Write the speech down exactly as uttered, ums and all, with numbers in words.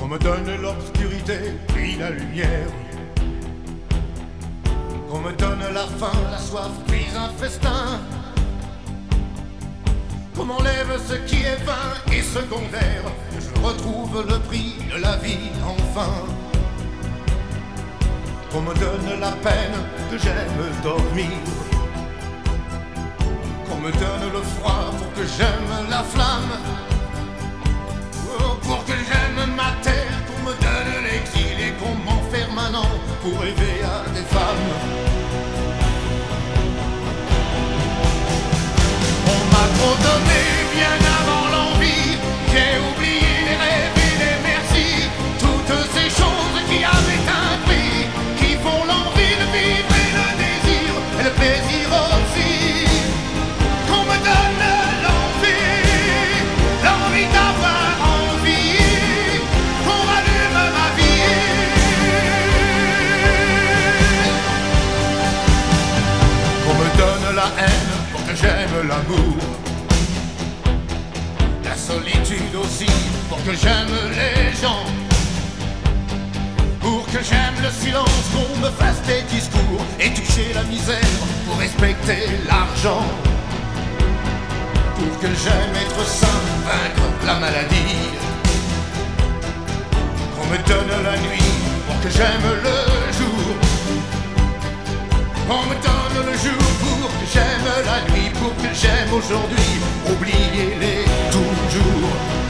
Qu'on me donne l'obscurité puis la lumière, qu'on me donne la faim, la soif puis un festin, qu'on m'enlève ce qui est vain et secondaire, que je retrouve le prix de la vie enfin, qu'on me donne la peine, que j'aime dormir, qu'on me donne le froid pour que j'aime la flamme, oh, pour que j'aime ma terre, qu'on me donne l'exil et qu'on m'enferme un an pour rêver à des femmes. On m'a trop donné bien avant l'envie, j'ai oublié les rêves et les merci, toutes ces choses qui avaient un prix, qui font l'envie de vivre et le désir et le plaisir aussi. Qu'on me donne l'envie, l'envie d'avoir envie, qu'on rallume ma vie, qu'on me donne la haine pour que j'aime l'amour, la solitude aussi pour que j'aime les gens, pour que j'aime le silence, qu'on me fasse des discours et toucher la misère pour respecter l'argent, pour que j'aime être sain, vaincre la maladie, qu'on me donne la nuit pour que j'aime le jour, qu'on me donne le jour pour que j'aime la nuit, pour que j'aime aujourd'hui, oubliez-les toujours.